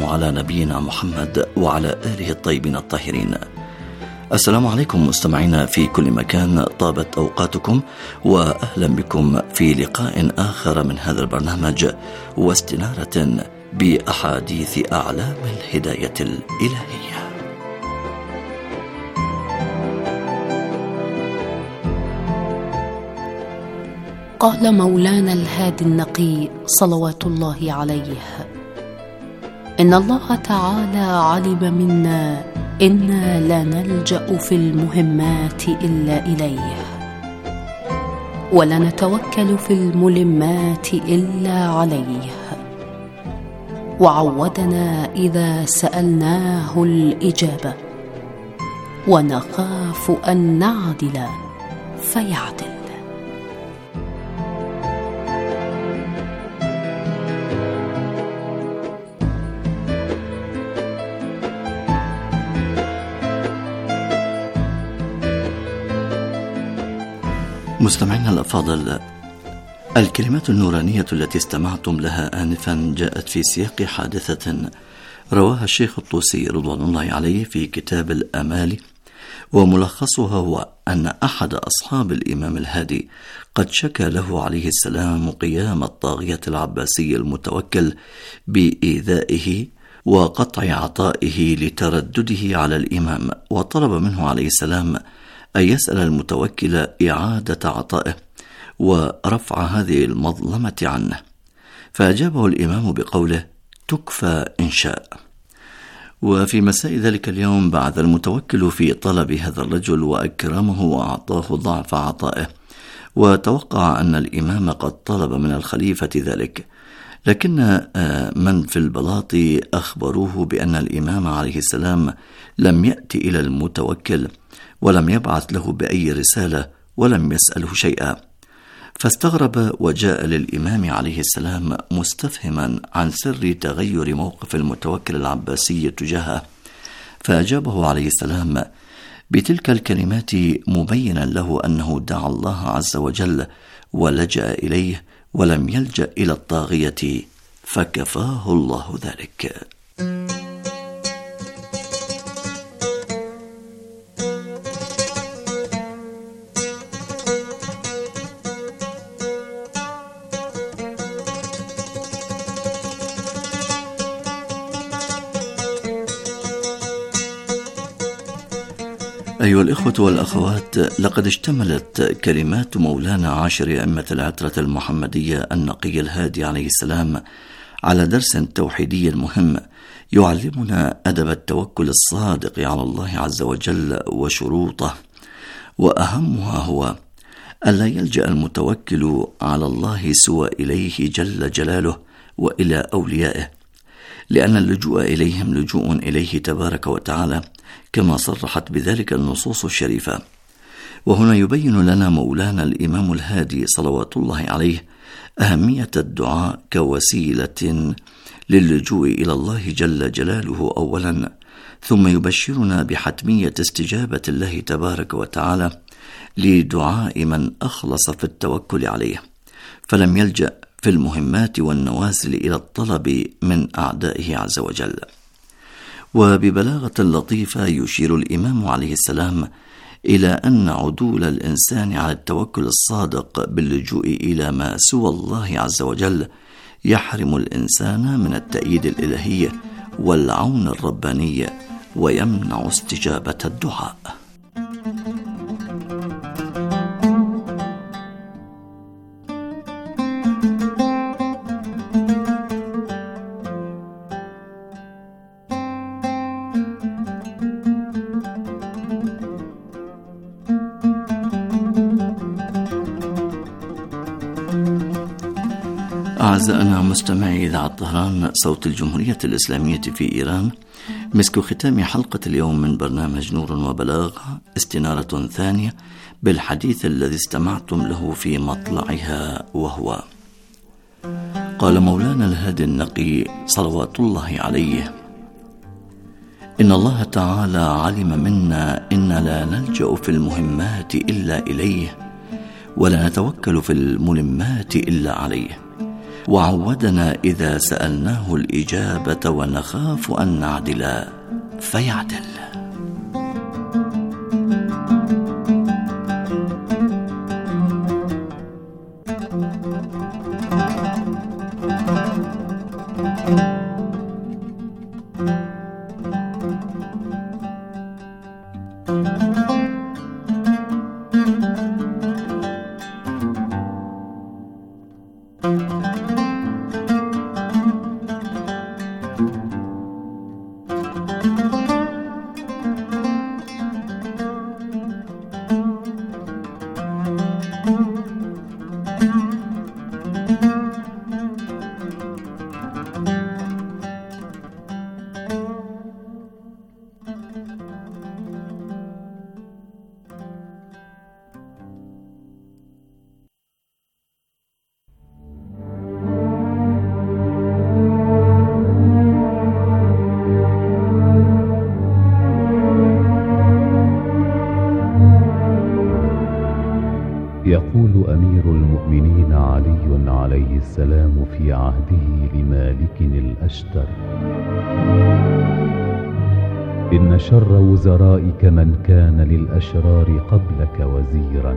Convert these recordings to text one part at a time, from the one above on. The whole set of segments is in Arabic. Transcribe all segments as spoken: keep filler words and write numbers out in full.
على نبينا محمد وعلى آله الطيبين الطاهرين. السلام عليكم مستمعينا في كل مكان، طابت أوقاتكم وأهلا بكم في لقاء آخر من هذا البرنامج واستنارة بأحاديث أعلام الهداية الإلهية. قال مولانا الهادي النقي صلوات الله عليه: إن الله تعالى علم منا إنا لا نلجأ في المهمات إلا إليه، ولا نتوكل في الملمات إلا عليه، وعودنا إذا سألناه الإجابة، ونخاف أن نعدل فيعدل. مستمعينا الأفاضل، الكلمات النورانية التي استمعتم لها آنفا جاءت في سياق حادثة رواها الشيخ الطوسي رضوان الله عليه في كتاب الآمال، وملخصها هو أن أحد أصحاب الإمام الهادي قد شكى له عليه السلام قيام الطاغية العباسي المتوكل بإيذائه وقطع عطائه لتردده على الإمام، وطلب منه عليه السلام أن يسأل المتوكل إعادة عطائه ورفع هذه المظلمة عنه، فأجابه الإمام بقوله: تكفى إن شاء. وفي مساء ذلك اليوم بعث المتوكل في طلب هذا الرجل وأكرمه وأعطاه ضعف عطائه، وتوقع أن الإمام قد طلب من الخليفة ذلك، لكن من في البلاط أخبروه بأن الإمام عليه السلام لم يأتي إلى المتوكل ولم يبعث له بأي رسالة ولم يسأله شيئا، فاستغرب وجاء للإمام عليه السلام مستفهما عن سر تغير موقف المتوكل العباسي تجاهه، فأجابه عليه السلام بتلك الكلمات مبينا له أنه دعا الله عز وجل ولجأ إليه ولم يلجأ إلى الطاغية، فكفاه الله ذلك. أيها الإخوة والأخوات، لقد اشتملت كلمات مولانا عاشر أئمة العترة المحمدية النقي الهادي عليه السلام على درس توحيدي مهم يعلمنا أدب التوكل الصادق على الله عز وجل وشروطه، وأهمها هو ألا يلجأ المتوكل على الله سوى إليه جل جلاله وإلى أوليائه، لأن اللجوء إليهم لجوء إليه تبارك وتعالى كما صرحت بذلك النصوص الشريفة. وهنا يبين لنا مولانا الإمام الهادي صلوات الله عليه أهمية الدعاء كوسيلة للجوء إلى الله جل جلاله أولا، ثم يبشرنا بحتمية استجابة الله تبارك وتعالى لدعاء من أخلص في التوكل عليه، فلم يلجأ في المهمات والنوازل إلى الطلب من أعدائه عز وجل. وببلاغة لطيفة يشير الإمام عليه السلام إلى أن عدول الإنسان على التوكل الصادق باللجوء إلى ما سوى الله عز وجل يحرم الإنسان من التأييد الإلهي والعون الرباني ويمنع استجابة الدعاء. أعزائنا مستمعي إذاعة طهران صوت الجمهورية الإسلامية في إيران، مسك ختام حلقة اليوم من برنامج نور وبلاغ، استنارة ثانية بالحديث الذي استمعتم له في مطلعها، وهو قال مولانا الهادي النقي صلوات الله عليه: إن الله تعالى علم منا إن لا نلجأ في المهمات إلا إليه، ولا نتوكل في الملمات إلا عليه، وعودنا إذا سألناه الإجابة ونخاف أن نعدل فيعدل. يقول أمير المؤمنين علي عليه السلام في عهده لمالك الأشتر: إن شر وزرائك من كان للأشرار قبلك وزيرا،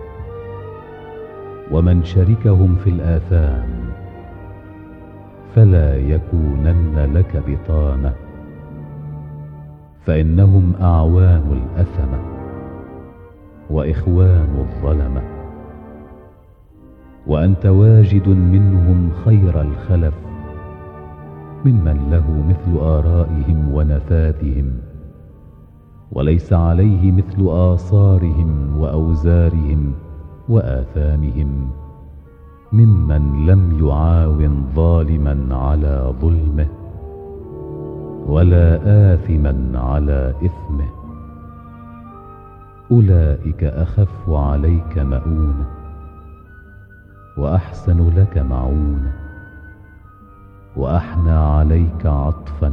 ومن شركهم في الآثام فلا يكونن لك بطانة، فإنهم أعوان الأثمة وإخوان الظلمة، وأنت واجد منهم خير الخلف ممن له مثل آرائهم ونفاذهم، وليس عليه مثل آثارهم وأوزارهم وآثامهم، ممن لم يعاون ظالما على ظلمه ولا آثما على إثمه. أولئك أخف عليك مؤونة وأحسن لك معونة وأحنى عليك عطفا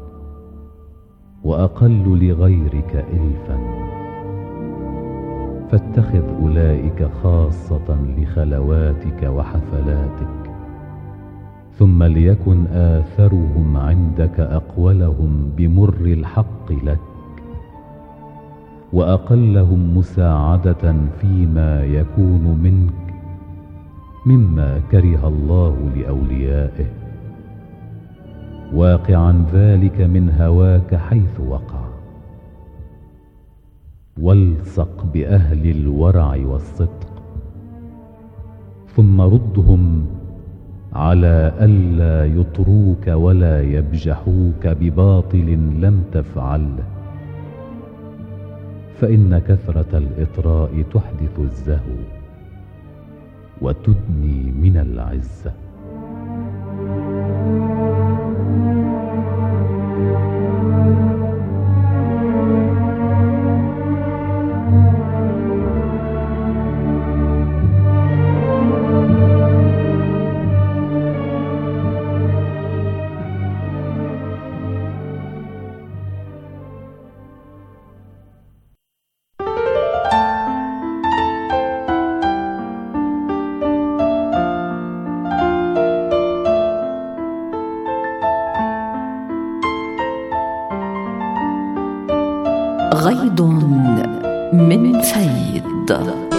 وأقل لغيرك إلفا، فاتخذ أولئك خاصة لخلواتك وحفلاتك، ثم ليكن آثرهم عندك أقولهم بمر الحق لك، وأقلهم مساعدة فيما يكون منك مما كره الله لأوليائه، واقعا ذلك من هواك حيث وقع. والصق بأهل الورع والصدق، ثم ردهم على ألا يطروك ولا يبجحوك بباطل لم تفعله، فإن كثرة الإطراء تحدث الزهو وتدني من العزة. غيض من فيض.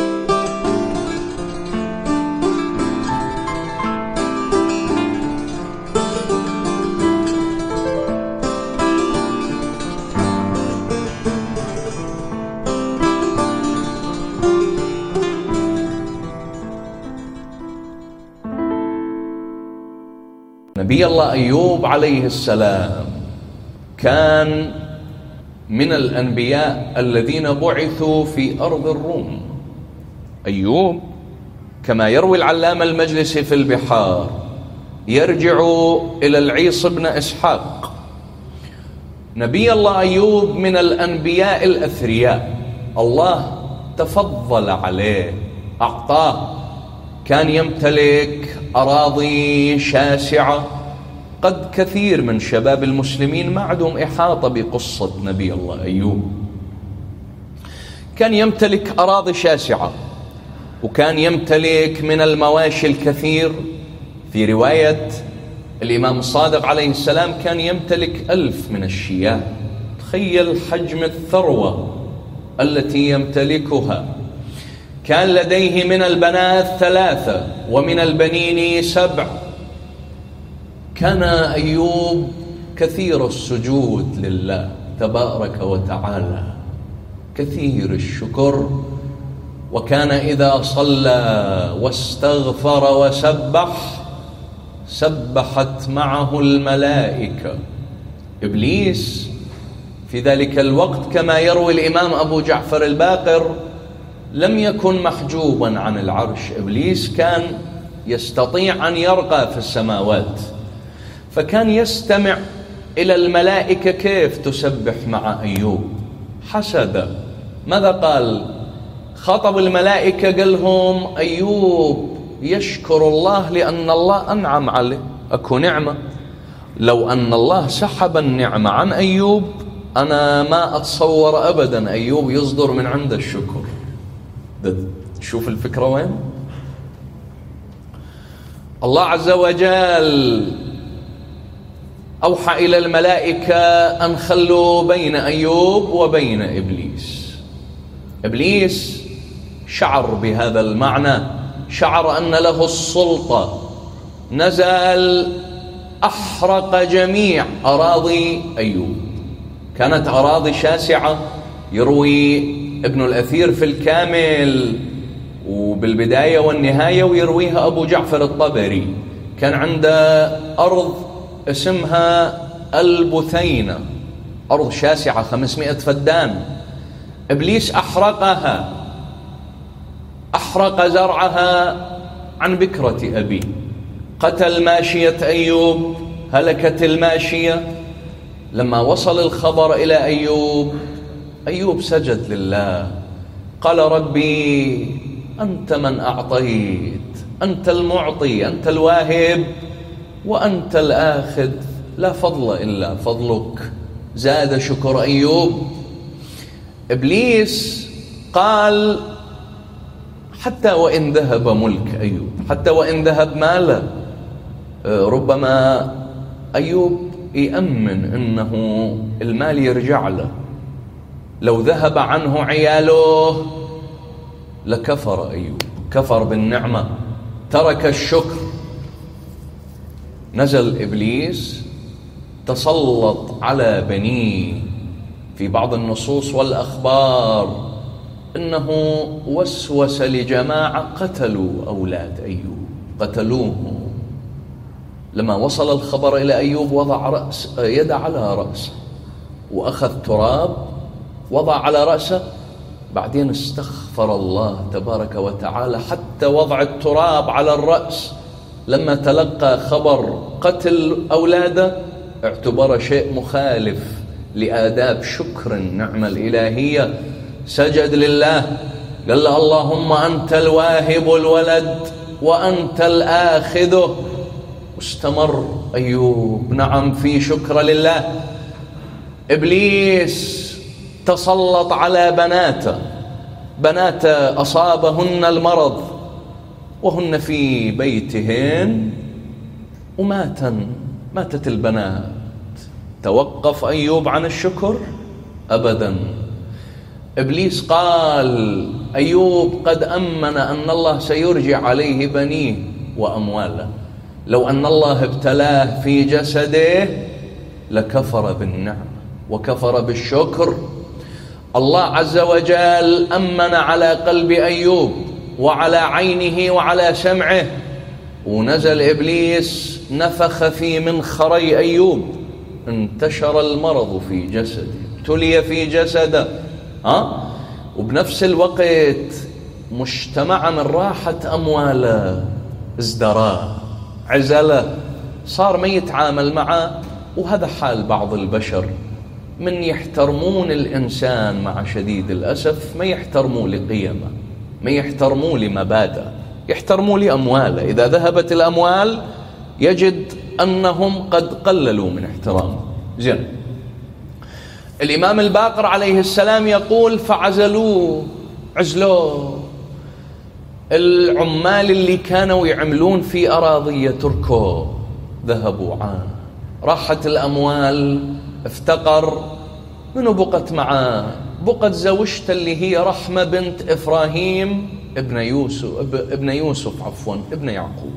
نبي الله أيوب عليه السلام كان من الأنبياء الذين بعثوا في أرض الروم. أيوب كما يروي العلامة المجلسي في البحار يرجع إلى العيص بن إسحاق. نبي الله أيوب من الأنبياء الأثرياء، الله تفضل عليه أعطاه، كان يمتلك أراضي شاسعة. قد كثير من شباب المسلمين ما عندهم إحاطة بقصة نبي الله أيوب. كان يمتلك أراضي شاسعة، وكان يمتلك من المواشي الكثير في رواية الإمام الصادق عليه السلام كان يمتلك ألف من الشياه. تخيل حجم الثروة التي يمتلكها. كان لديه من البنات ثلاثة ومن البنين سبع. كان أيوب كثير السجود لله تبارك وتعالى، كثير الشكر، وكان إذا صلى واستغفر وسبح سبحت معه الملائكة. إبليس في ذلك الوقت كما يروي الإمام أبو جعفر الباقر لم يكن محجوبا عن العرش. إبليس كان يستطيع أن يرقى في السماوات، فكان يستمع إلى الملائكة كيف تسبح مع أيوب. حسد. ماذا قال؟ خاطب الملائكة قال لهم أيوب يشكر الله لأن الله أنعم عليه. أكو نعمة، لو أن الله سحب النعمة عن أيوب أنا ما أتصور أبدا أيوب يصدر من عند الشكر. شوف الفكرة وين. الله عز وجل أوحى إلى الملائكة أن خلوا بين أيوب وبين إبليس. إبليس شعر بهذا المعنى، شعر أن له السلطة، نزل أحرق جميع أراضي أيوب. كانت أراضي شاسعة. يروي ابن الأثير في الكامل وبالبداية والنهاية، ويرويها أبو جعفر الطبري. كان عنده أرض اسمها البثينة، أرض شاسعة خمسمائة فدان. إبليس أحرقها، أحرق زرعها عن بكرة أبي، قتل ماشية أيوب، هلكت الماشية. لما وصل الخبر إلى أيوب، أيوب سجد لله، قال ربي أنت من أعطيت، أنت المعطي، أنت الواهب، وأنت الآخذ، لا فضل إلا فضلك. زاد شكر أيوب. إبليس قال حتى وإن ذهب ملك أيوب، حتى وإن ذهب ماله، ربما أيوب يأمن أنه المال يرجع له. لو ذهب عنه عياله لكفر أيوب، كفر بالنعمة، ترك الشكر. نزل إبليس تسلط على بنيه. في بعض النصوص والأخبار إنه وسوس لجماعة قتلوا أولاد أيوب، قتلوه. لما وصل الخبر إلى أيوب وضع رأس يد على رأسه، وأخذ تراب وضع على رأسه، بعدين استغفر الله تبارك وتعالى حتى وضع التراب على الرأس. لما تلقى خبر قتل أولاده اعتبر شيء مخالف لآداب شكر النعمة الإلهية، سجد لله، قال له اللهم أنت الواهب الولد وأنت الآخذه. واستمر أيوب نعم في شكر لله. إبليس تسلط على بناته، بناته أصابهن المرض وهن في بيتهن وماتن، ماتت البنات. توقف أيوب عن الشكر؟ أبدا. إبليس قال أيوب قد أمن أن الله سيرجع عليه بنيه وأمواله، لو أن الله ابتلاه في جسده لكفر بالنعمة وكفر بالشكر. الله عز وجل أمن على قلب أيوب وعلى عينه وعلى سمعه، ونزل إبليس نفخ في منخري أيوب، انتشر المرض في جسده، ابتلي في جسده. ها؟ وبنفس الوقت مجتمع من راحة أمواله ازدراه، عزله، صار ما يتعامل معه. وهذا حال بعض البشر، من يحترمون الإنسان مع شديد الأسف ما يحترموا لقيمه، ما يحترموا لمبادئه، يحترموا لأمواله. إذا ذهبت الأموال يجد أنهم قد قللوا من احترامه. زين. الإمام الباقر عليه السلام يقول فعزلوه، عزلوه، العمال اللي كانوا يعملون في أراضي يتركوا ذهبوا عانوا، راحت الأموال، افتقر. منو بقت معاه؟ بقت زوجته اللي هي رحمة بنت إبراهيم ابن يوسف ابن يوسف عفوا ابن يعقوب.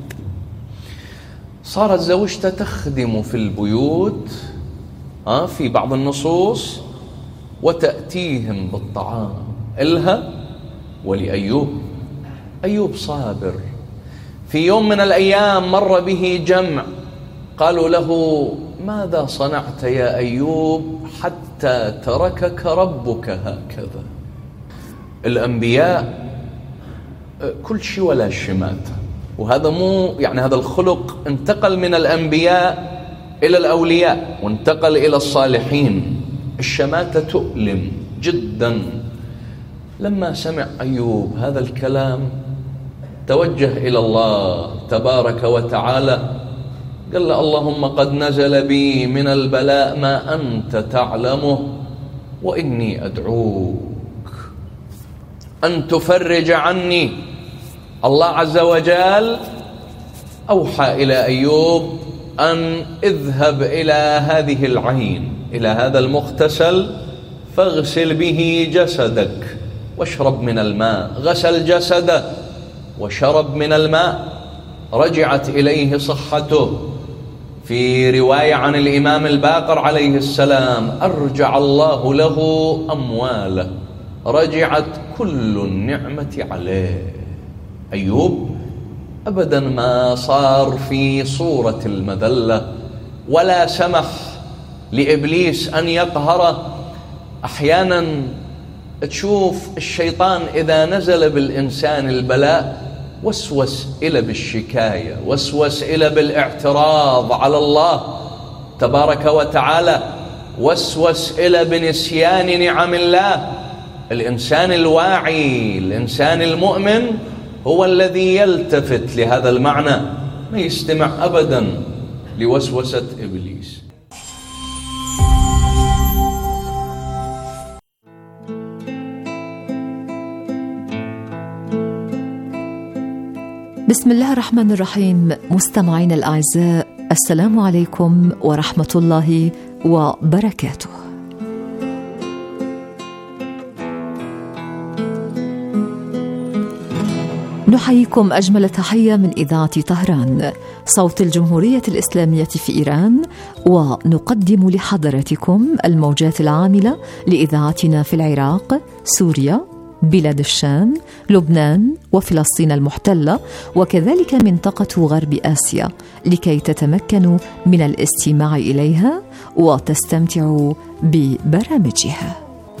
صارت زوجته تخدم في البيوت آه في بعض النصوص وتأتيهم بالطعام إلها ولأيوب. أيوب صابر. في يوم من الأيام مر به جمع قالوا له: ماذا صنعت يا أيوب حتى تركك ربك هكذا؟ الأنبياء كل شيء ولا شماتة، وهذا مو يعني هذا الخلق انتقل من الأنبياء إلى الأولياء وانتقل إلى الصالحين. الشماتة تؤلم جدا. لما سمع أيوب هذا الكلام توجه إلى الله تبارك وتعالى، قال له: اللهم قد نزل بي من البلاء ما أنت تعلمه، وإني أدعوك أن تفرج عني. الله عز وجل أوحى إلى أيوب أن اذهب إلى هذه العين، إلى هذا المغتسل، فاغسل به جسدك واشرب من الماء. غسل جسده وشرب من الماء، رجعت إليه صحته. في رواية عن الإمام الباقر عليه السلام: أرجع الله له أمواله، رجعت كل النعمة عليه. أيوب أبدا ما صار في صورة المذلة، ولا سمح لإبليس أن يقهره. أحيانا تشوف الشيطان إذا نزل بالإنسان البلاء وسوس إلى بالشكاية، وسوس إلى بالاعتراض على الله تبارك وتعالى، وسوس إلى بنسيان نعم الله. الإنسان الواعي، الإنسان المؤمن، هو الذي يلتفت لهذا المعنى، ما يستمع أبدا لوسوسة إبليس. بسم الله الرحمن الرحيم. مستمعين الأعزاء، السلام عليكم ورحمة الله وبركاته. نحييكم أجمل تحية من إذاعة طهران، صوت الجمهورية الإسلامية في إيران، ونقدم لحضراتكم الموجات العاملة لإذاعتنا في العراق، سوريا، بلاد الشام، لبنان وفلسطين المحتلة، وكذلك منطقة غرب آسيا، لكي تتمكنوا من الاستماع إليها وتستمتعوا ببرامجها.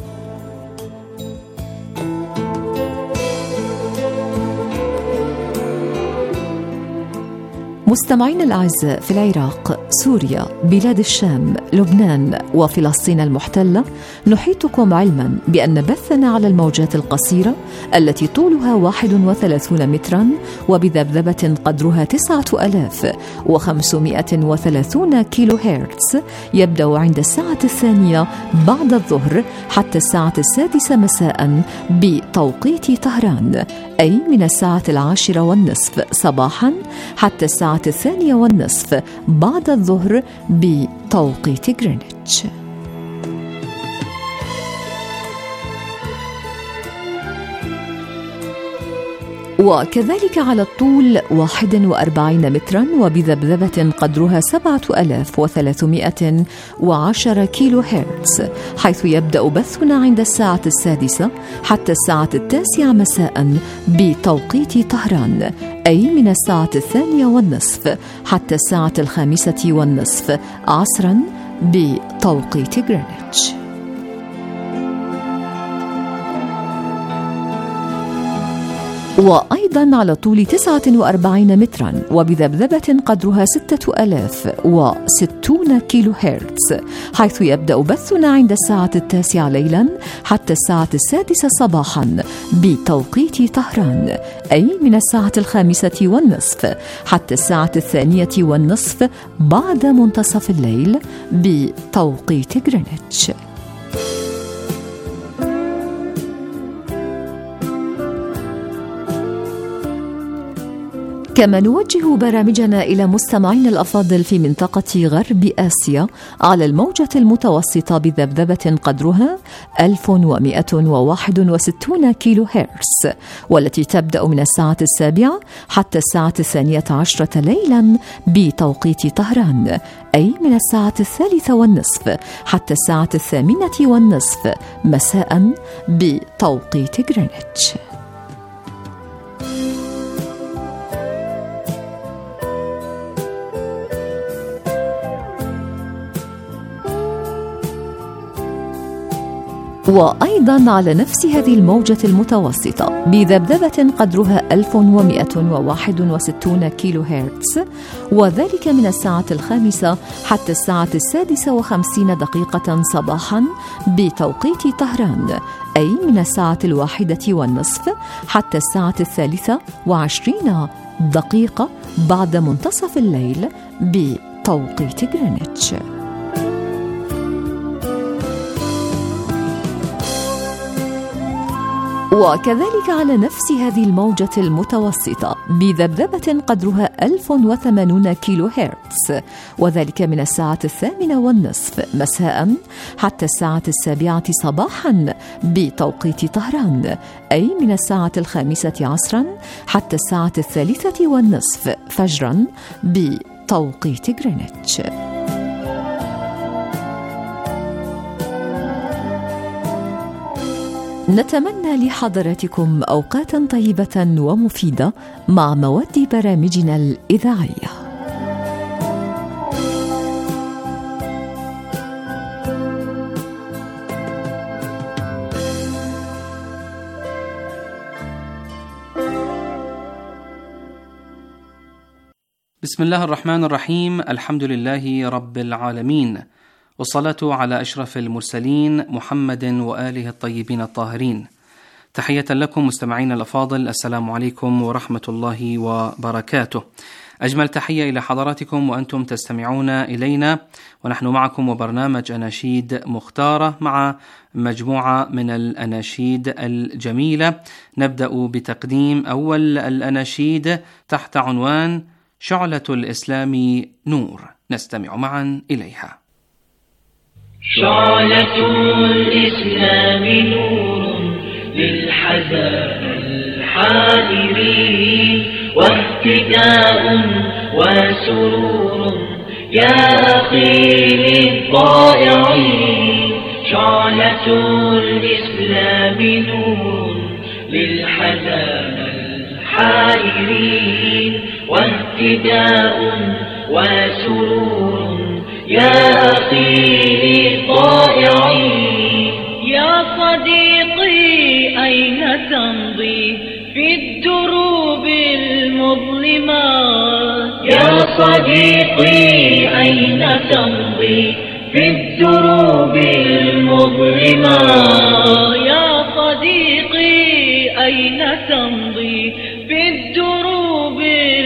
مستمعين الأعزاء، في العراق، سوريا، بلاد الشام، لبنان وفلسطين المحتلة، نحيطكم علما بأن بثنا على الموجات القصيرة التي طولها واحد وثلاثون مترا وبذبذبة قدرها تسعة آلاف وخمسمائة وثلاثون كيلو هرتز يبدأ عند الساعة الثانية بعد الظهر حتى الساعة السادسة مساء بتوقيت طهران، أي من الساعة العاشرة والنصف صباحا حتى الساعة الثانية والنصف بعد الظهر بتوقيت غرينتش. وكذلك على الطول واحد وأربعين مترا وبذبذبة قدرها سبعة آلاف وثلاثمائة وعشرة كيلو هرتز، حيث يبدأ بثنا عند الساعة السادسة حتى الساعة التاسعة مساء بتوقيت طهران، أي من الساعة الثانية والنصف حتى الساعة الخامسة والنصف عصرا بتوقيت غرينتش. وأيضا على طول تسعة وأربعين مترا وبذبذبة قدرها ستة آلاف وستون كيلو هرتز، حيث يبدأ بثنا عند الساعة التاسعة ليلا حتى الساعة السادسة صباحا بتوقيت طهران، أي من الساعة الخامسة والنصف حتى الساعة الثانية والنصف بعد منتصف الليل بتوقيت غرينتش. كما نوجه برامجنا إلى مستمعينا الأفاضل في منطقة غرب آسيا على الموجة المتوسطة بذبذبة قدرها ألف ومئة وواحد وستين كيلو هرتز، والتي تبدأ من الساعة السابعة حتى الساعة الثانية عشرة ليلا بتوقيت طهران، أي من الساعة الثالثة والنصف حتى الساعة الثامنة والنصف مساء بتوقيت غرينتش. وأيضا على نفس هذه الموجة المتوسطة بذبذبة قدرها ألف ومئة وواحد وستين كيلو هرتز، وذلك من الساعة الخامسة حتى الساعة السادسة وخمسين دقيقة صباحا بتوقيت طهران، أي من الساعة الواحدة والنصف حتى الساعة الثالثة وعشرين دقيقة بعد منتصف الليل بتوقيت غرينتش. وكذلك على نفس هذه الموجة المتوسطة بذبذبة قدرها ألف وثمانين كيلو هرتز، وذلك من الساعة الثامنة والنصف مساء حتى الساعة السابعة صباحا بتوقيت طهران، أي من الساعة الخامسة عصرا حتى الساعة الثالثة والنصف فجرا بتوقيت غرينتش. نتمنى لحضراتكم أوقاتا طيبة ومفيدة مع مواد برامجنا الإذاعية. بسم الله الرحمن الرحيم، الحمد لله رب العالمين، والصلاة على أشرف المرسلين محمد وآله الطيبين الطاهرين. تحية لكم مستمعين الأفاضل، السلام عليكم ورحمة الله وبركاته. أجمل تحية إلى حضراتكم وأنتم تستمعون إلينا، ونحن معكم وبرنامج أناشيد مختارة مع مجموعة من الأناشيد الجميلة. نبدأ بتقديم أول الأناشيد تحت عنوان شعلة الإسلام نور، نستمع معا إليها. شعلة الإسلام نور للحزان الحائرين، واهتداء وسرور يا أخي للضائعين. شعلة الإسلام نور للحزان الحائرين، واهتداء وسرور يا أخي للضائعين. يا صديقي أين تمضي في الدروب المظلمات؟ يا صديقي أين تمضي في الدروب المظلمات؟ يا صديقي أين تمضي في الدروب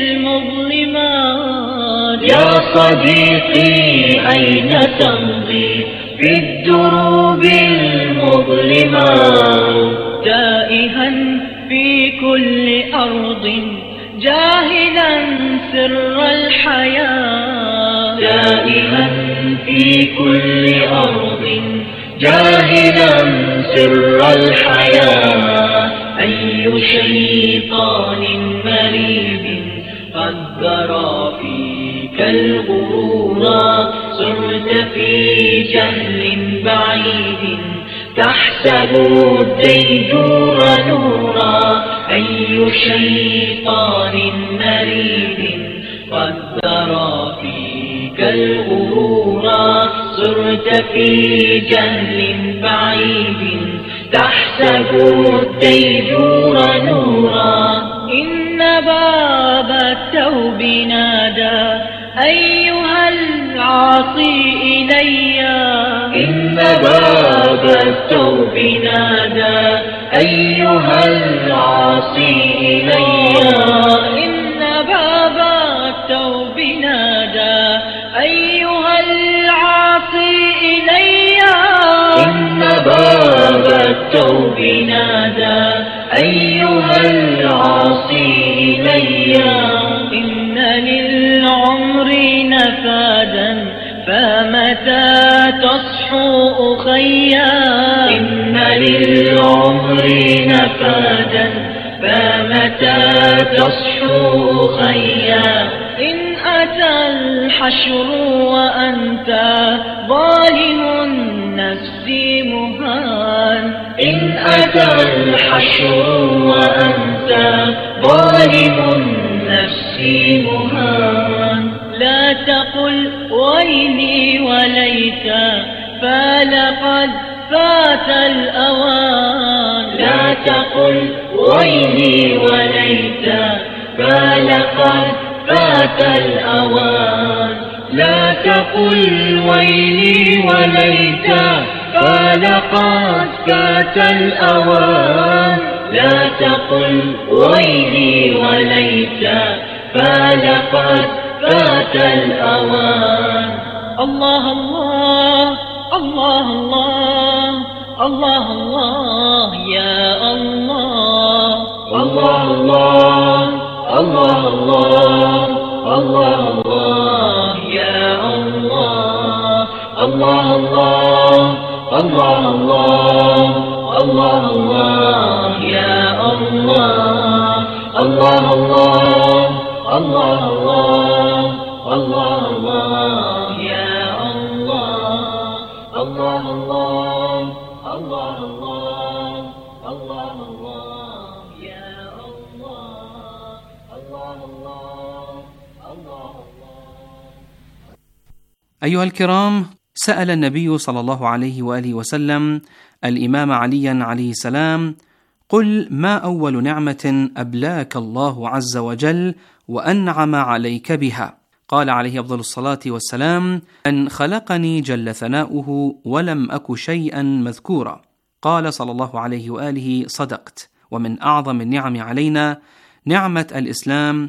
المظلمات؟ يا صديقي أين تمضي في الدروب المظلمات؟ تائها في كل أرض جاهلا سر الحياة، تائها في كل أرض جاهلا سر الحياة. أي شيطان مريب قد ذرى فيك الغرورا، صرت في جهل بعيد تحسب الديجور نورا. أي شيطان مريب قد ذرى فيك الغرورا، صرت في جهل بعيد تحسب الديجور نورا. إن باب التوب نادى أيها العاصي إليّ، إن باب التوب نادى أيها العاصي إليّ، إن باب التوب نادى أيها العاصي إليّ، إن باب التوب نادى أيها العاصي إليّ. أخيا إن للعمر نفادا فمتى تصحو أخيا إن أتى الحشر وأنت ظالم النفس مهان إن أتى الحشر وأنت ظالم النفس مهان لا تقل ويلي وليت فلقد فات الأوان لا تقل ويلي وليت فلقد فات الأوان لا تقل ويلي وليت فلقد فات الأوان لا تقل ويلي وليت فلقد فات الأوان الله الله الله الله الله الله يا الله الله الله الله الله الله الله يا الله الله الله الله الله الله الله يا الله الله الله الله الله الله الله يا الله الله الله الله الله الله الله يا الله الله الله الله الله. أيها الكرام، سأل النبي صلى الله عليه وآله وسلم الإمام عليا عليه السلام: قل ما أول نعمة أبلاك الله عز وجل وأنعم عليك بها؟ قال عليه أفضل الصلاة والسلام: أن خلقني جل ثناؤه ولم أك شيئا مذكورا. قال صلى الله عليه وآله: صدقت. ومن أعظم النعم علينا نعمة الإسلام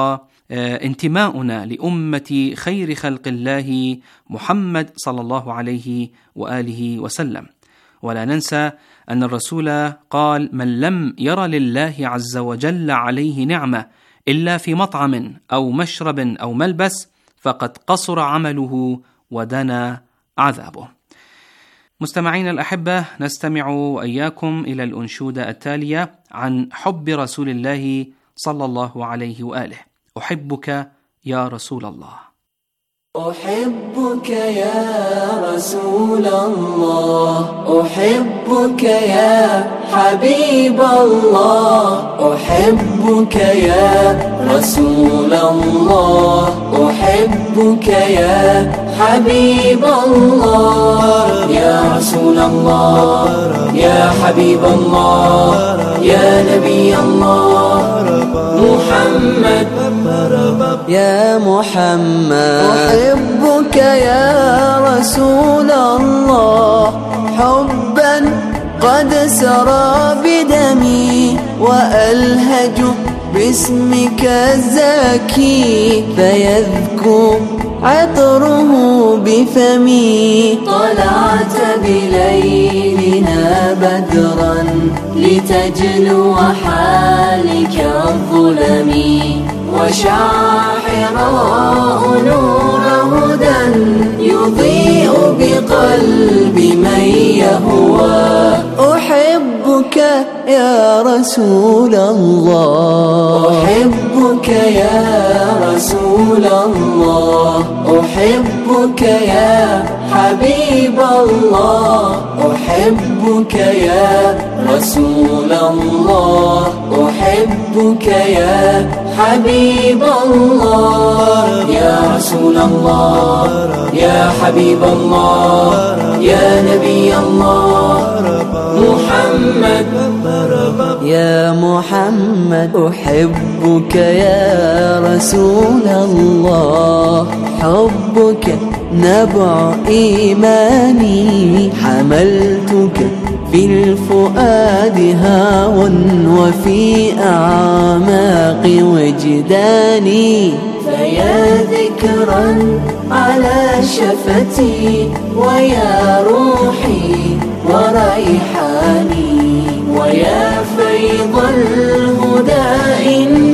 وانتماؤنا لأمة خير خلق الله محمد صلى الله عليه وآله وسلم. ولا ننسى أن الرسول قال: من لم ير لله عز وجل عليه نعمة إلا في مطعم أو مشرب أو ملبس فقد قصر عمله ودنا عذابه. مستمعين الأحبة، نستمع وإياكم إلى الأنشودة التالية عن حب رسول الله صلى الله عليه وآله. أحبك يا رسول الله. أحبك يا رسول الله، أحبك يا حبيب الله، أحبك يا رسول الله، أحبك يا حبيب الله، يا رسول الله يا حبيب الله يا نبي الله محمد يا محمد. أحبك يا رسول الله حبا قد سرى بدمي، وألهج باسمك الزكي فيذكر عطره بفمي. طلعت بليلنا بدرا لتجلو حالك الظلم، وشع حراء نور هدى يضيء بقلب من يهوى. أحبك يا رسول الله، أحبك يا رسول الله، أحبك يا حبيب الله، أحبك يا رسول الله، أحبك يا حبيب الله، يا رسول الله يا حبيب الله يا نبي الله محمد يا محمد. أحبك يا رسول الله حبك نبع إيماني، حملتك في الفؤاد هاوا وفي أعماق وجداني، فيا ذكرا على شفتي ويا روحي وريحاني، ويا فيض الهدى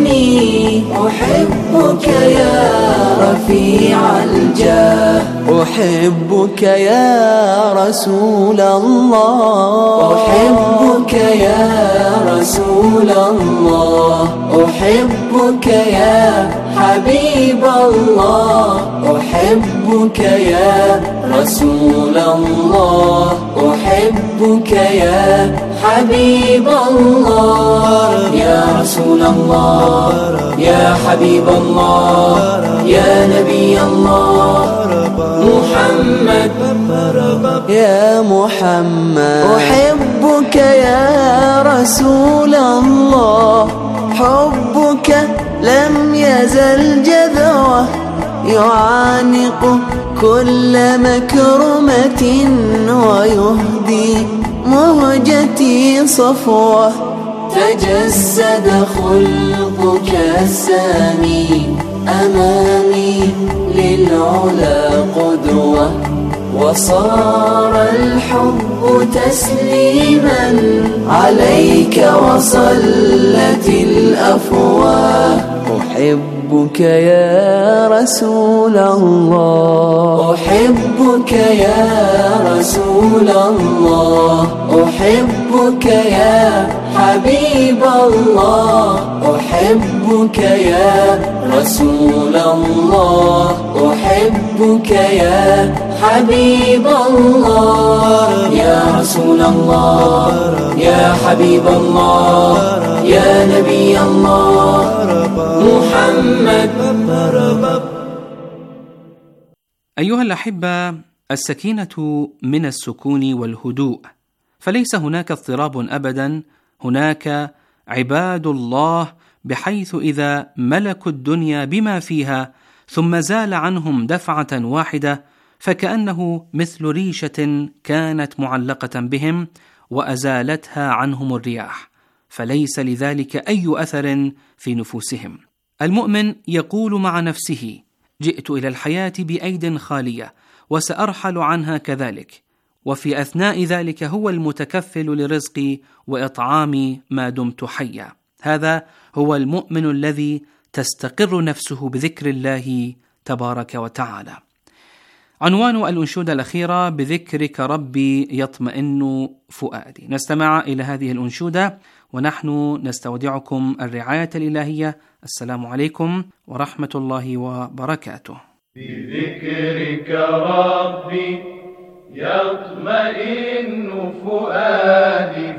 إني أحبك يا رفيع الجاه، أحبك يا رسول الله، أحبك يا رسول الله، أحبك يا حبيب الله، أحبك يا رسول الله، أحبك يا حبيب الله. يا رسول الله، يا حبيب الله، يا نبي الله محمد، يا محمد. أحبك يا رسول الله، حبك لم يزل جذوة يعانق كل مكرمة ويهدي مهجتي صفوة. تجسد خلقك السامي أمامي للعلا قدوة، وصار الحب تسليما عليك وصلت الأفواه. أحبك يا رسول الله، أحبك يا رسول الله، أحبك يا حبيب الله، أحبك يا رسول الله، أحبك يا حبيب الله. يا رسول الله، يا حبيب الله، يا نبي الله محمد. أيها الأحبة، السكينة من السكون والهدوء، فليس هناك اضطراب أبدا، هناك عباد الله بحيث إذا ملكوا الدنيا بما فيها ثم زال عنهم دفعة واحدة فكأنه مثل ريشة كانت معلقة بهم وأزالتها عنهم الرياح، فليس لذلك أي أثر في نفوسهم. المؤمن يقول مع نفسه: جئت إلى الحياة بأيد خالية وسأرحل عنها كذلك، وفي أثناء ذلك هو المتكفل لرزقي وإطعامي ما دمت حيا. هذا هو المؤمن الذي تستقر نفسه بذكر الله تبارك وتعالى. عنوان الأنشودة الأخيرة: بذكرك ربي يطمئن فؤادي. نستمع إلى هذه الأنشودة ونحن نستودعكم الرعاية الإلهية. السلام عليكم ورحمة الله وبركاته. بذكرك ربي يطمئن فؤادي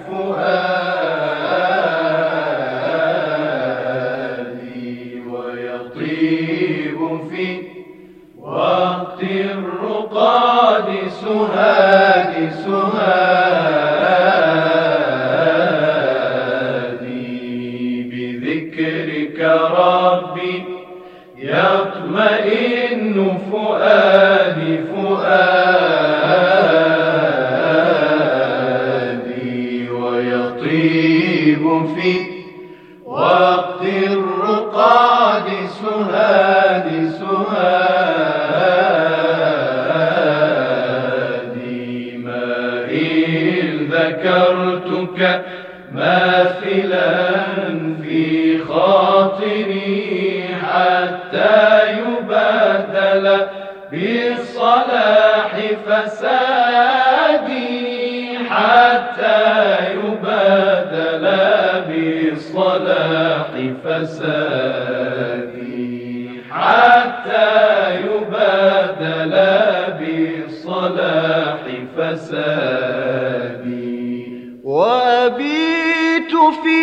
فؤادي ويطيب في وقت الرقاد سهادي سهادي. بذكرك ربي يطمئن فؤادي فؤادي ويطيب في وقت الرقاد سهادي سهادي. ما إن ذكرتك ماثلا في خاطري حتى يبدل بالصلاح فسادي، حتى يبدل بالصلاح فسادي، حتى يبدل بالصلاح فسادي. وأبيت في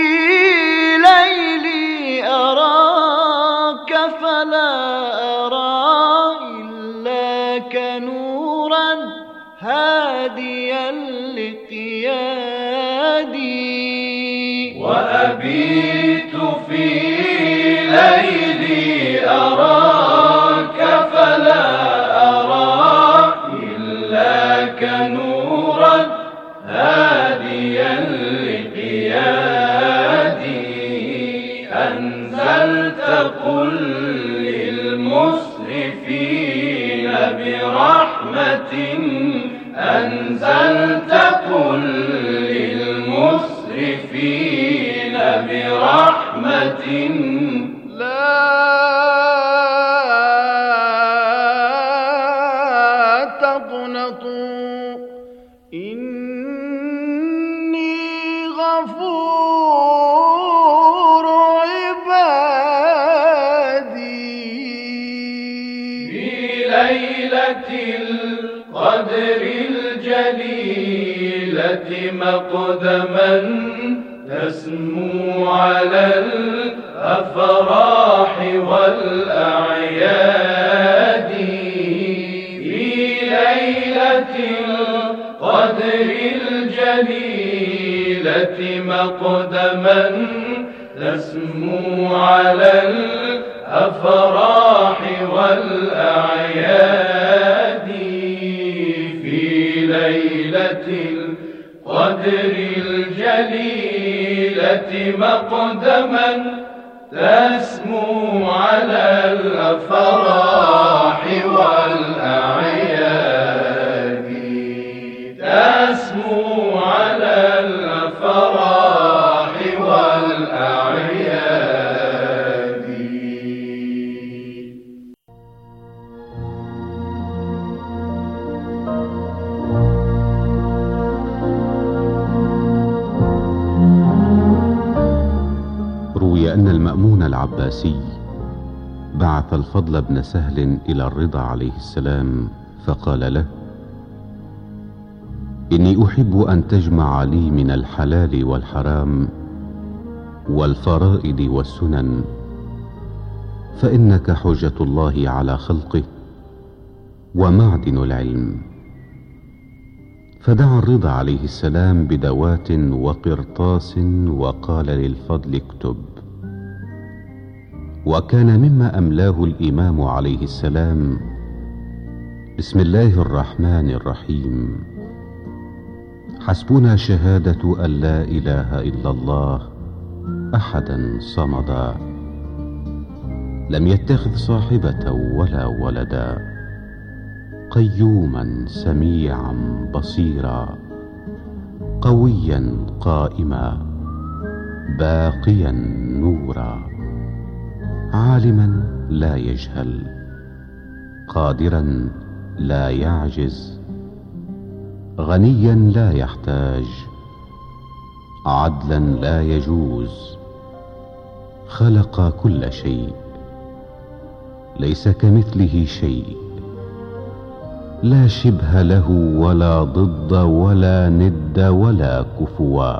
ليلي أراك فلا أرى إلاك نورا هاديا لقيادي. وأبيت في ليلي أراك فلا أرى إلاك نورا هاديا لقيادي. أنزلت قل للمسرفين برحمة، أنزلت قل للمسرفين برحمة لا غفور عبادي في ليلة القدر الجليلة مقدما تسمو على الأفراح والأعياد في ليلة القدر الجليلة مقدما تسمو على الأفراح والأعياد في ليلة القدر الجليلة مقدما تسمو على الأفراح والأعياد تسمو على الأفراح والأعياد. روي أن المأمون العباسي بعث الفضل بن سهل إلى الرضا عليه السلام فقال له: إني أحب أن تجمع لي من الحلال والحرام والفرائض والسنن، فإنك حجة الله على خلقه ومعدن العلم. فدعا الرضا عليه السلام بدوات وقرطاس وقال للفضل: اكتب. وكان مما أملاه الإمام عليه السلام: بسم الله الرحمن الرحيم، حسبنا شهادة أن لا إله إلا الله أحدا صمدا، لم يتخذ صاحبة ولا ولدا، قيوما سميعا بصيرا، قويا قائما باقيا نورا، عالما لا يجهل، قادرا لا يعجز، غنيا لا يحتاج، عدلا لا يجوز، خلق كل شيء، ليس كمثله شيء، لا شبه له ولا ضد ولا ند ولا كفوا،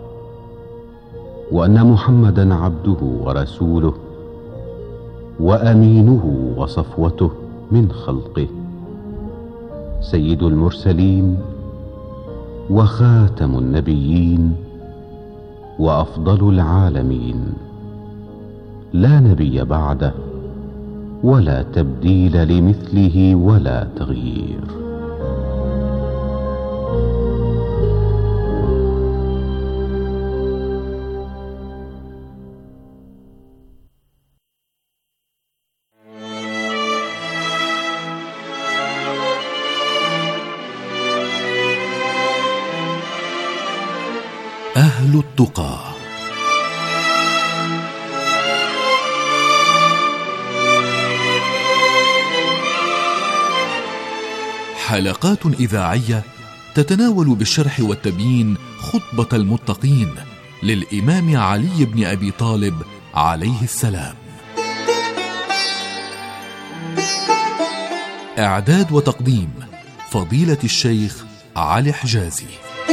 وأن محمدا عبده ورسوله وأمينه وصفوته من خلقه، سيد المرسلين وخاتم النبيين وأفضل العالمين، لا نبي بعده ولا تبديل لمثله ولا تغيير. أهل التقى. حلقات إذاعية تتناول بالشرح والتبيين خطبة المتقين للإمام علي بن أبي طالب عليه السلام. إعداد وتقديم فضيلة الشيخ علي حجازي.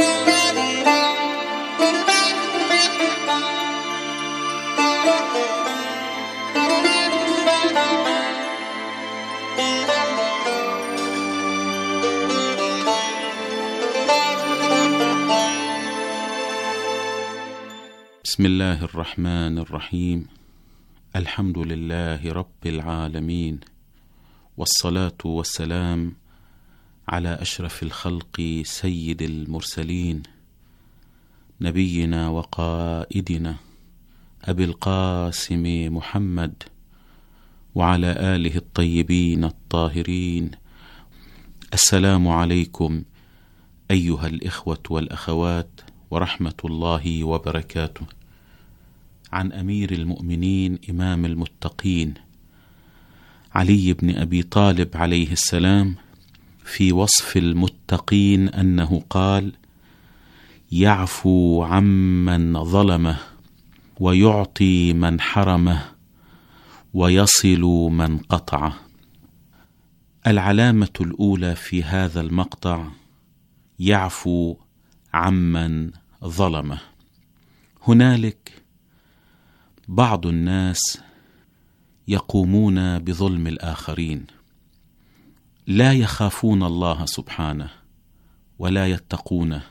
بسم الله الرحمن الرحيم. الحمد لله رب العالمين، والصلاة والسلام على أشرف الخلق سيد المرسلين، نبينا وقائدنا أبي القاسم محمد، وعلى آله الطيبين الطاهرين. السلام عليكم أيها الإخوة والأخوات ورحمة الله وبركاته. عن أمير المؤمنين إمام المتقين علي بن أبي طالب عليه السلام في وصف المتقين أنه قال: يعفو عمن ظلمه ويعطي من حرمه ويصل من قطعه. العلامة الأولى في هذا المقطع يعفو عمن ظلمه. هنالك بعض الناس يقومون بظلم الآخرين، لا يخافون الله سبحانه ولا يتقونه،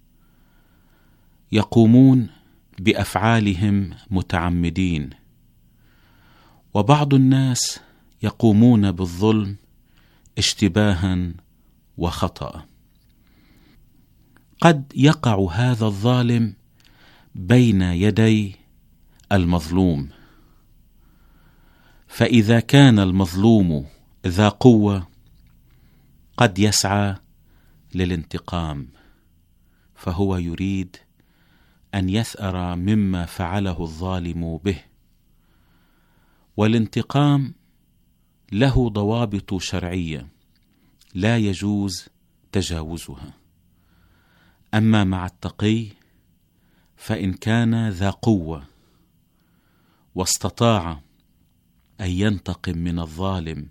يقومون بأفعالهم متعمدين. وبعض الناس يقومون بالظلم اشتباها وخطأ. قد يقع هذا الظالم بين يدي المظلوم، فإذا كان المظلوم ذا قوة قد يسعى للانتقام، فهو يريد أن يثأر مما فعله الظالم به. والانتقام له ضوابط شرعية لا يجوز تجاوزها. أما مع التقي فإن كان ذا قوة واستطاع أن ينتقم من الظالم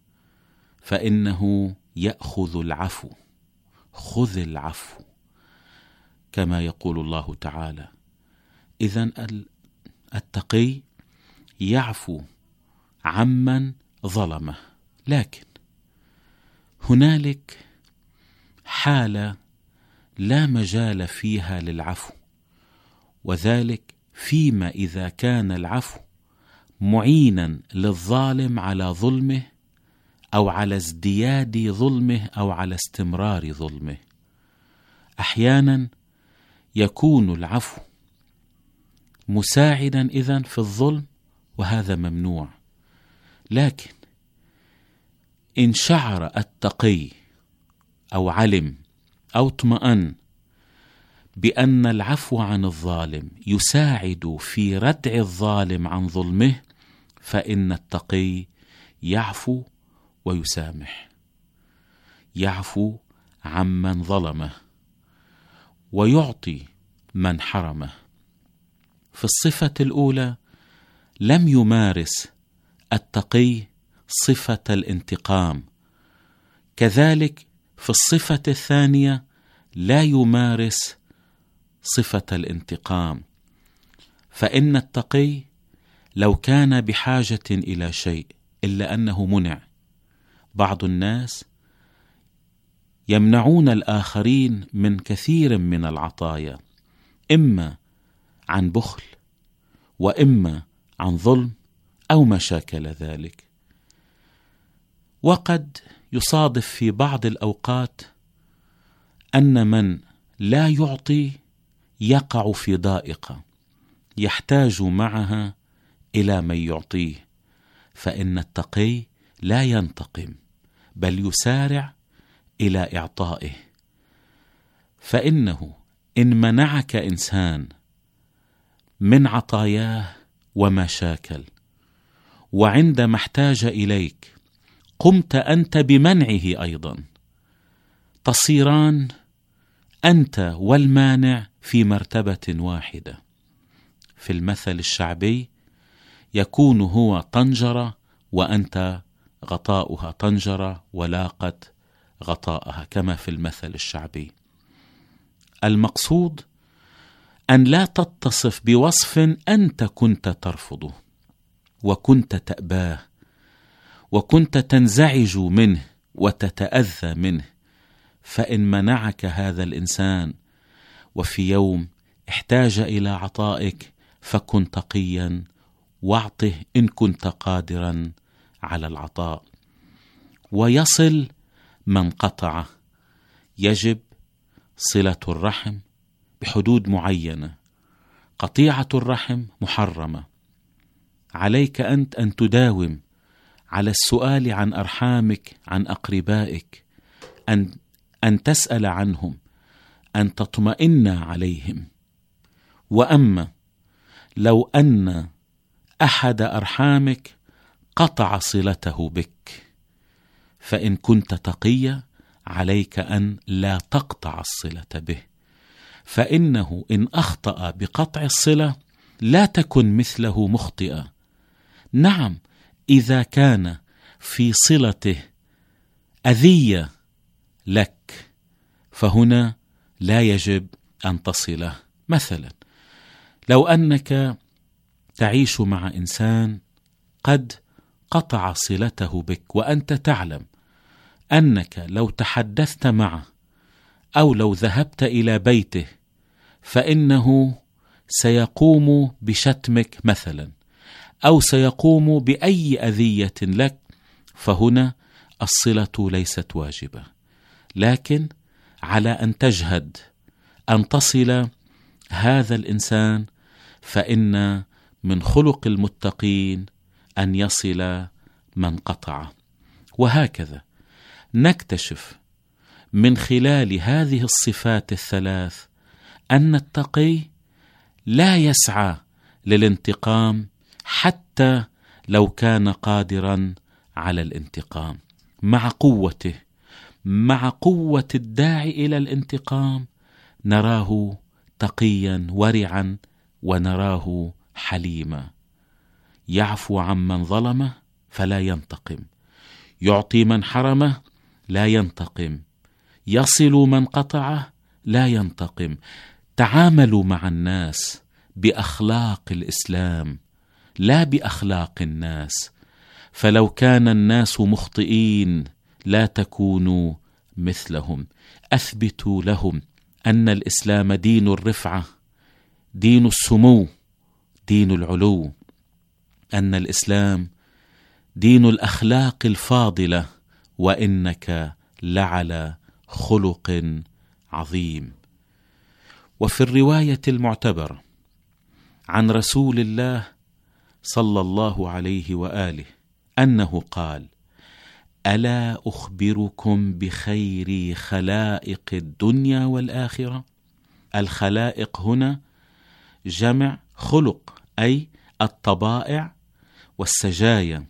فإنه يأخذ العفو، خذ العفو كما يقول الله تعالى. إذن التقي يعفو عمن ظلمه، لكن هنالك حالة لا مجال فيها للعفو، وذلك فيما إذا كان العفو معينا للظالم على ظلمه أو على ازدياد ظلمه أو على استمرار ظلمه. أحيانا يكون العفو مساعدا إذن في الظلم، وهذا ممنوع. لكن إن شعر التقي أو علم أو اطمأن بأن العفو عن الظالم يساعد في ردع الظالم عن ظلمه، فإن التقي يعفو ويسامح، يعفو عمن ظلمه ويعطي من حرمه. في الصفة الأولى لم يمارس التقي صفة الانتقام، كذلك في الصفة الثانية لا يمارس صفة الانتقام. فإن التقي لو كان بحاجة إلى شيء إلا أنه منع. بعض الناس يمنعون الآخرين من كثير من العطايا، إما عن بخل وإما عن ظلم أو ما شاكل ذلك. وقد يصادف في بعض الأوقات أن من لا يعطي يقع في ضائقة يحتاج معها إلى من يعطيه، فإن التقي لا ينتقم بل يسارع إلى إعطائه. فإنه إن منعك إنسان من عطاياه وما شاكل، وعندما احتاج إليك قمت أنت بمنعه أيضا، تصيران أنت والمانع في مرتبة واحدة. في المثل الشعبي يكون هو طنجرة وأنت غطاؤها، طنجرة ولاقت غطاءها، كما في المثل الشعبي. المقصود أن لا تتصف بوصف أنت كنت ترفضه وكنت تأباه وكنت تنزعج منه وتتأذى منه. فإن منعك هذا الإنسان وفي يوم احتاج إلى عطائك فكن تقيا واعطه إن كنت قادرا على العطاء. ويصل من قطعه. يجب صلة الرحم بحدود معينة. قطيعة الرحم محرمة. عليك أنت أن تداوم على السؤال عن أرحامك، عن أقربائك، أن أن تسأل عنهم، أن تطمئن عليهم. وأما لو أن أحد أرحامك قطع صلته بك، فإن كنت تقيا عليك أن لا تقطع الصلة به، فإنه إن أخطأ بقطع الصلة لا تكن مثله مخطئة. نعم، إذا كان في صلته أذية لك فهنا لا يجب أن تصله. مثلا لو أنك تعيش مع إنسان قد قطع صلته بك وأنت تعلم أنك لو تحدثت معه أو لو ذهبت إلى بيته فإنه سيقوم بشتمك مثلا أو سيقوم بأي أذية لك، فهنا الصلة ليست واجبة، لكن على أن تجهد أن تصل هذا الإنسان، فإن من خلق المتقين أن يصل من قطعه. وهكذا نكتشف من خلال هذه الصفات الثلاث أن التقي لا يسعى للانتقام حتى لو كان قادرا على الانتقام، مع قوته، مع قوة الداعي إلى الانتقام نراه تقيا ورعا ونراه حليما، يعفو عمن ظلمه فلا ينتقم، يعطي من حرمه لا ينتقم، يصل من قطعه لا ينتقم. تعاملوا مع الناس بأخلاق الإسلام لا بأخلاق الناس، فلو كان الناس مخطئين لا تكونوا مثلهم. أثبتوا لهم أن الإسلام دين الرفعة، دين السمو، دين العلو، أن الإسلام دين الأخلاق الفاضلة، وإنك لعلى خلق عظيم. وفي الرواية المعتبرة عن رسول الله صلى الله عليه وآله أنه قال: ألا أخبركم بخير خلائق الدنيا والآخرة؟ الخلائق هنا جمع خلق، أي الطبائع والسجايا.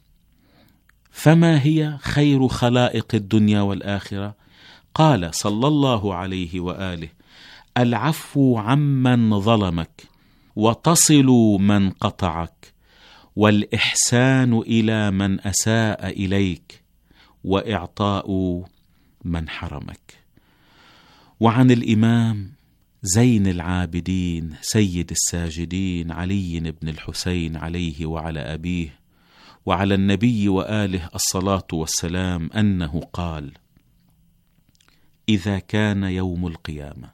فما هي خير خلائق الدنيا والآخرة؟ قال صلى الله عليه وآله: العفو عمن ظلمك، وتصل من قطعك، والإحسان إلى من أساء إليك، وإعطاء من حرمك. وعن الإمام زين العابدين سيد الساجدين علي بن الحسين عليه وعلى أبيه وعلى النبي وآله الصلاة والسلام أنه قال: إذا كان يوم القيامة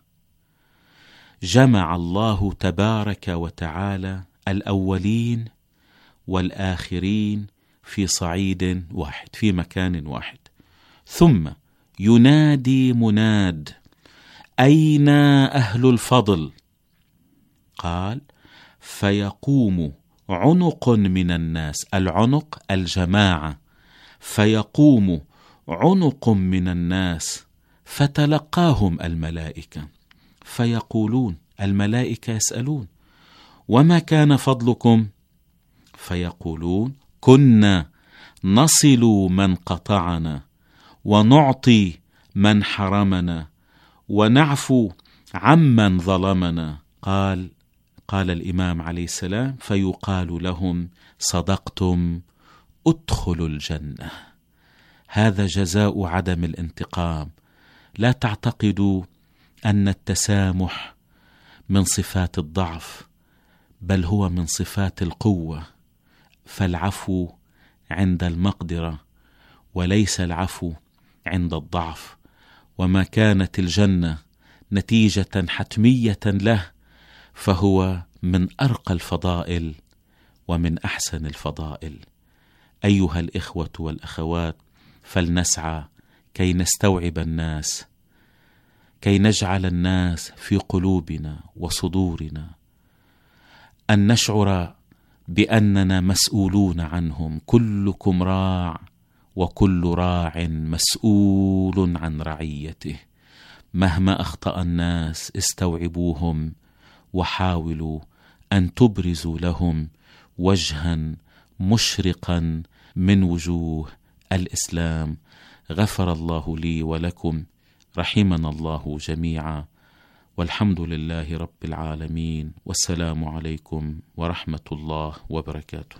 جمع الله تبارك وتعالى الأولين والآخرين في صعيد واحد، في مكان واحد، ثم ينادي مناد: أين أهل الفضل؟ قال: فيقوم عنق من الناس، العنق الجماعة، فيقوم عنق من الناس فتلقاهم الملائكة، فيقولون، الملائكة يسألون: وما كان فضلكم؟ فيقولون: كنا نصل من قطعنا، ونعطي من حرمنا، ونعفو عمن ظلمنا. قال قال الإمام عليه السلام: فيقال لهم: صدقتم، ادخلوا الجنة. هذا جزاء عدم الانتقام. لا تعتقدوا أن التسامح من صفات الضعف، بل هو من صفات القوة، فالعفو عند المقدرة وليس العفو عند الضعف. وما كانت الجنة نتيجة حتمية له فهو من أرقى الفضائل ومن أحسن الفضائل. أيها الإخوة والأخوات، فلنسعى كي نستوعب الناس، كي نجعل الناس في قلوبنا وصدورنا، أن نشعر بأننا مسؤولون عنهم. كلكم راع وكل راع مسؤول عن رعيته. مهما أخطأ الناس استوعبوهم وحاولوا أن تبرزوا لهم وجها مشرقا من وجوه الإسلام. غفر الله لي ولكم، رحمنا الله جميعا، والحمد لله رب العالمين، والسلام عليكم ورحمة الله وبركاته.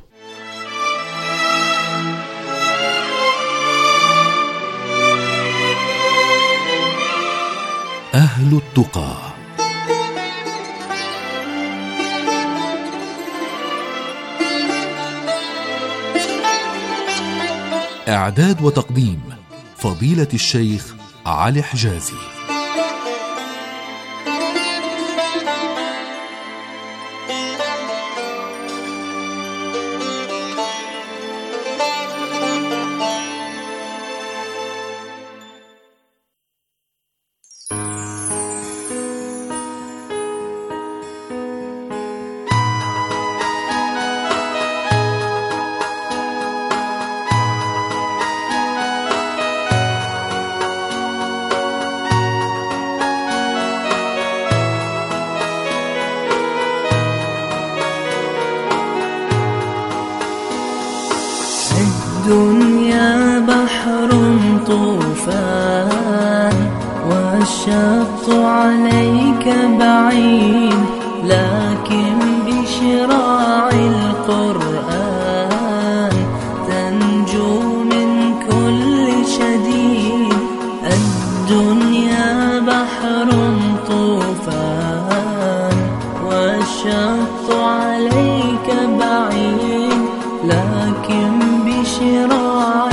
أهل التقى. إعداد وتقديم فضيلة الشيخ علي حجازي. الدنيا بحر طوفان والشط عليك بعيد، لكن بشراع القرآن تنجو من كل شديد. الدنيا بحر طوفان والشط عليك بعيد، لكن بشراع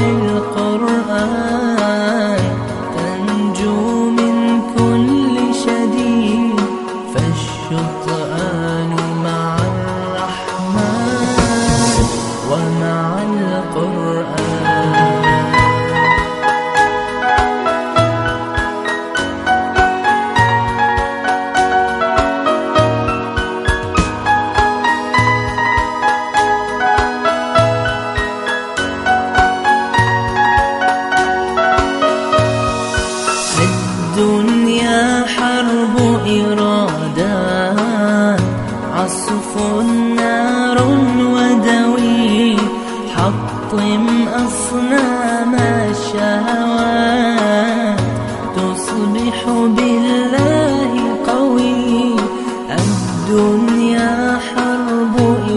القرآن تنجو من كل شديد. فالشطآن مع الرحمن ومع القرآن. الدنيا حرب إرادات، عصف نار ودوي، حطم أصنام الشهوات تصبح بالله قوي. الدنيا حرب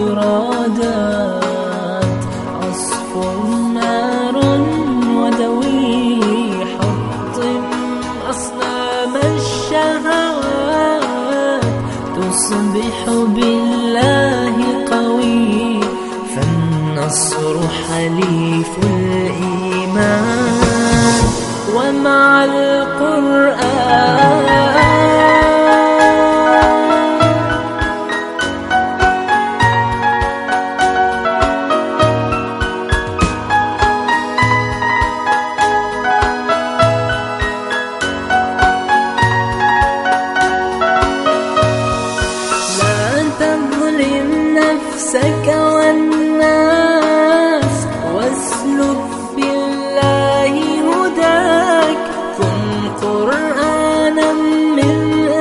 إرادات، عصف نار ودوي، حطم أصنام الشهوات تصبح بالله قوي. فالنصر حليف الإيمان ومع القرآن. نفسك والناس واسلك بالله هداك، كن قرآنا من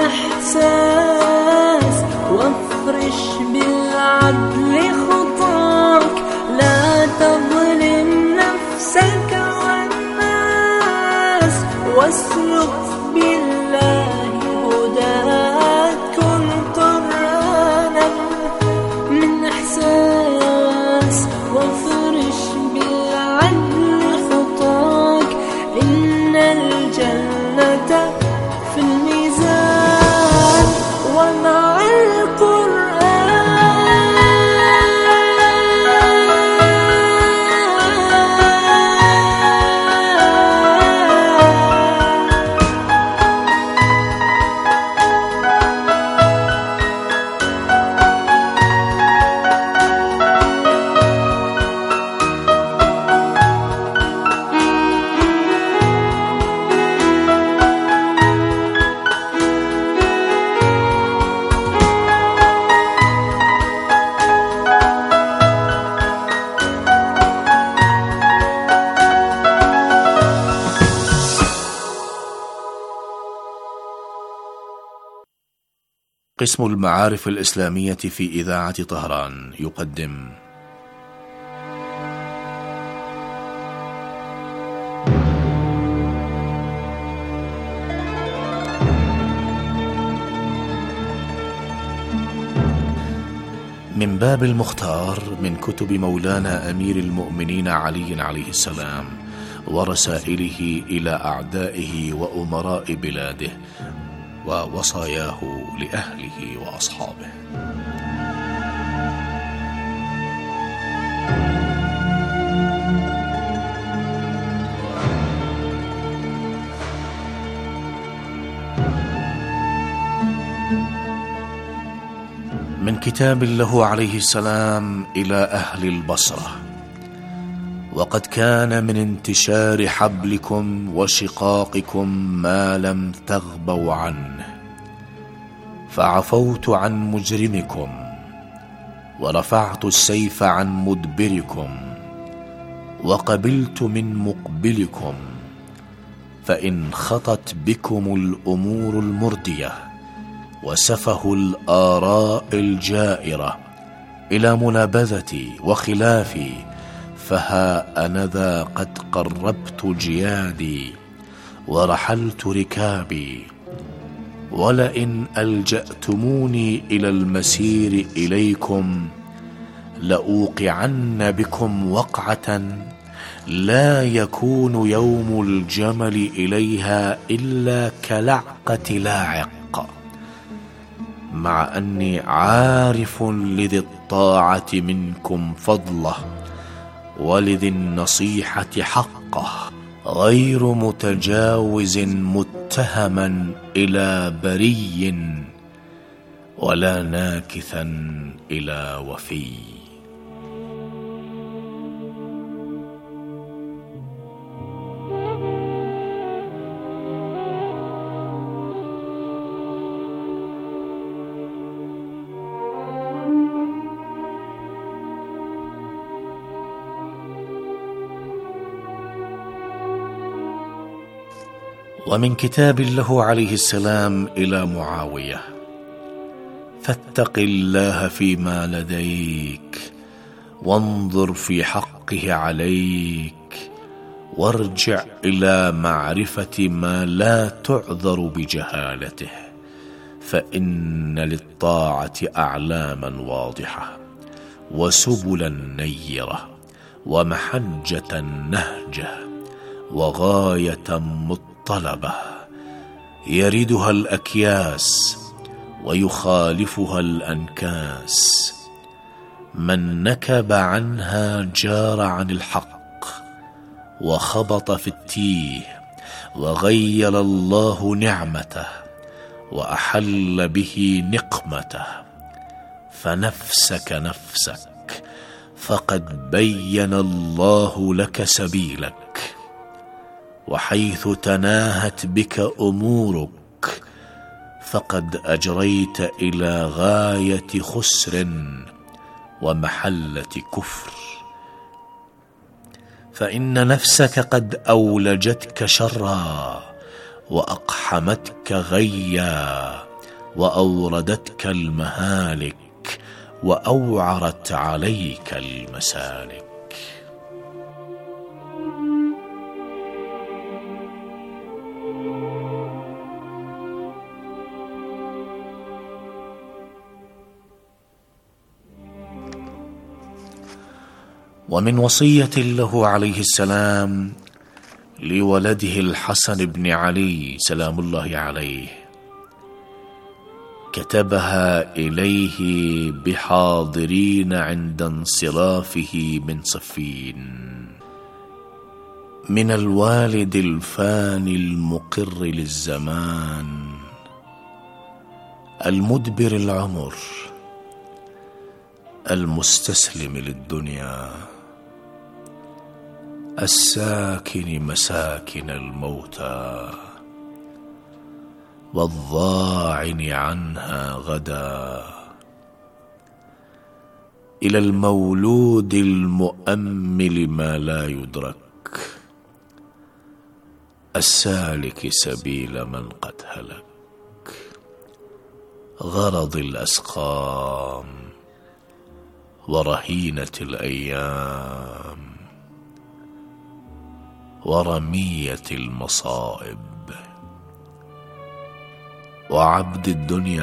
إحساس وافرش بالعدل خطاك. لا تظلم نفسك والناس واسلك بالله هداك، كن قرآنا من إحساس وافرش بالعدل خطاك. إن الجنة في الميزان ومع قسم المعارف الإسلامية في إذاعة طهران يقدم من باب المختار من كتب مولانا أمير المؤمنين علي عليه السلام ورسائله إلى أعدائه وأمراء بلاده ووصاياه لأهله وأصحابه. من كتاب له عليه السلام إلى أهل البصرة: وقد كان من انتشار حبلكم وشقاقكم ما لم تغبوا عنه، فعفوت عن مجرمكم ورفعت السيف عن مدبركم وقبلت من مقبلكم، فإن خطت بكم الأمور المردية وسفه الآراء الجائرة إلى منابذتي وخلافي، فها أنذا قد قربت جيادي ورحلت ركابي، ولئن ألجأتموني إلى المسير إليكم لأوقعن بكم وقعة لا يكون يوم الجمل إليها إلا كلعقة لاعق، مع أني عارف لذي الطاعة منكم فضله ولذي النصيحة حقه، غير متجاوز متهما إلى بري ولا ناكثا إلى وفي. ومن كتاب له عليه السلام إلى معاوية: فاتق الله فيما لديك وانظر في حقه عليك، وارجع إلى معرفة ما لا تعذر بجهالته، فإن للطاعة أعلاما واضحة وسبلا نيرة ومحجة نهجة وغاية مطلبة يردها الأكياس ويخالفها الأنكاس، من نكب عنها جار عن الحق وخبط في التيه، وغيل الله نعمته وأحل به نقمته، فنفسك نفسك فقد بين الله لك سبيلك، وحيث تناهت بك أمورك فقد أجريت إلى غاية خسر ومحلة كفر، فإن نفسك قد أولجتك شرا وأقحمتك غيا وأوردتك المهالك وأوعرت عليك المسالك. ومن وصية له عليه السلام لولده الحسن بن علي سلام الله عليه كتبها إليه بحاضرين عند انصرافه من صفين: من الوالد الفاني المقر للزمان المدبر العمر المستسلم للدنيا الساكن مساكن الموتى والضاعن عنها غدا، إلى المولود المؤمل ما لا يدرك السالك سبيل من قد هلك، غرض الأسقام ورهينة الأيام ورمية المصائب وعبد الدنيا